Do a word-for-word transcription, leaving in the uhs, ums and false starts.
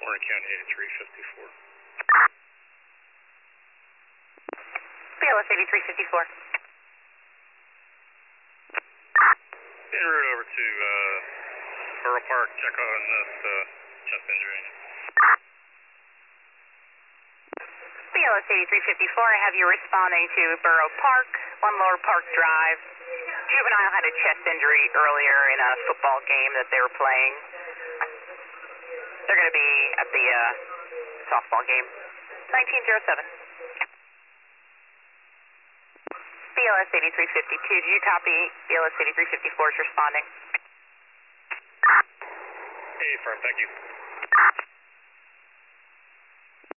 Warren County eighty-three fifty-four. B L S eighty-three fifty-four. En route over to uh, Borough Park, check on this uh, chest injury. B L S eighty-three fifty-four, I have you responding to Borough Park, one Lower Park Drive. Juvenile had a chest injury earlier in a football game that they were playing. They're going to be at the uh, softball game. nineteen oh seven. B L S eighty-three fifty-two, do you copy? B L S eighty-three fifty-four is responding. Hey, firm, thank you.